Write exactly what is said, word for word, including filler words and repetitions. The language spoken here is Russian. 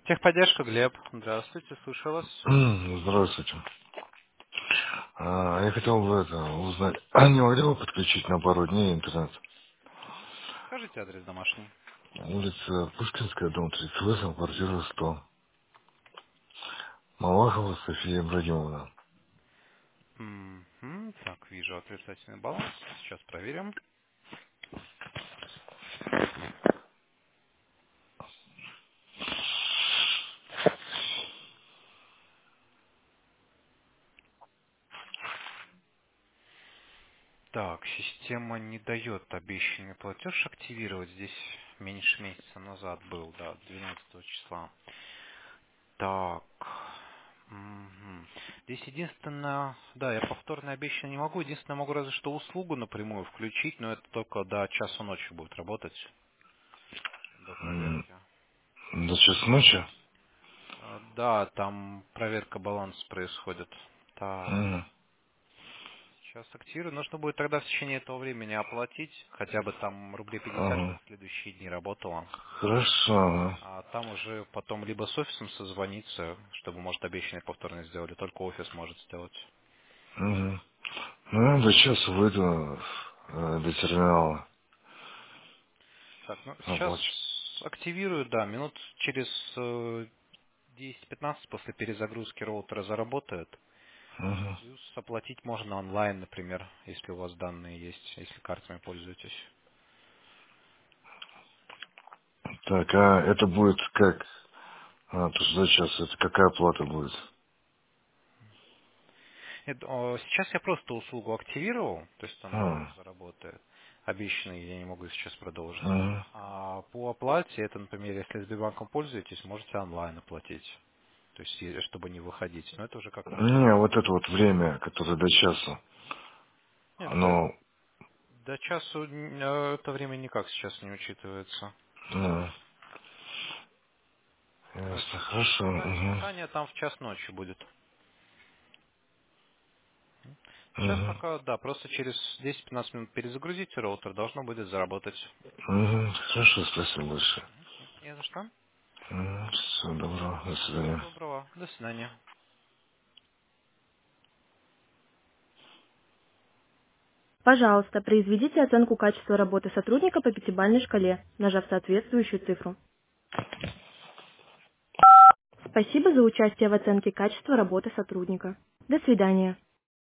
Техподдержка, Глеб. Здравствуйте, слушаю вас. М, Здравствуйте. А, я хотел бы это узнать. А не могли бы подключить на пару дней интернет? Скажите адрес домашний. Улица Пушкинская, дом тридцать восемь, квартира сто. Малахова София Ибрагимовна. Мгм. Так, вижу отрицательный баланс. Сейчас проверим. Так, система не дает обещанный платеж активировать. Здесь меньше месяца назад был, да, двенадцатого числа. Так. Мгм. Здесь единственное, да, я повторно обещанно не могу. Единственное, могу разве что услугу напрямую включить, но это только до часу ночи будет работать, до М, проверки. До часа ночи? А, Да, там проверка баланса происходит. Так, М, сейчас активирую. Нужно будет тогда в течение этого времени оплатить. Хотя бы там рублей пятьдесят, чтобы Ага. в следующие дни работало. Хорошо. Ага. А там уже потом либо с офисом созвониться, чтобы, может, обещанные повторно сделали. Только офис может сделать. Мгм. Ну, я до часа выйду э, до терминала. Так, ну сейчас Оплачу. активирую, да, минут через э, десять-пятнадцать после перезагрузки роутера заработает. Мгм. Плюс оплатить можно онлайн, например, если у вас данные есть, если картами пользуетесь. Так, а это будет как? А, то что за час, это какая плата будет? Нет, о, сейчас я просто услугу активировал, то есть она у вас А, заработает. Обещанный я не могу сейчас продолжить. ага. А по оплате, это, например, если Сбербанком пользуетесь, можете онлайн оплатить. То есть, е- чтобы не выходить. Но это уже как вам Не, удобно. вот это вот время, которое до часу. Нет, до, Оно, до часу н- э, это время никак сейчас не учитывается. ну, Ну, ясно, ч- хорошо. списа- Угу. списание там в час ночи будет. Сейчас Угу. пока, да, просто через десять-пятнадцать минут перезагрузите роутер, должно будет заработать. Угу. Хорошо, спасибо большое. Не за что. Угу. Всего доброго, до Всего свидания. доброго. До свидания. Пожалуйста, произведите оценку качества работы сотрудника по пятибалльной шкале, нажав соответствующую цифру. Спасибо за участие в оценке качества работы сотрудника. До свидания.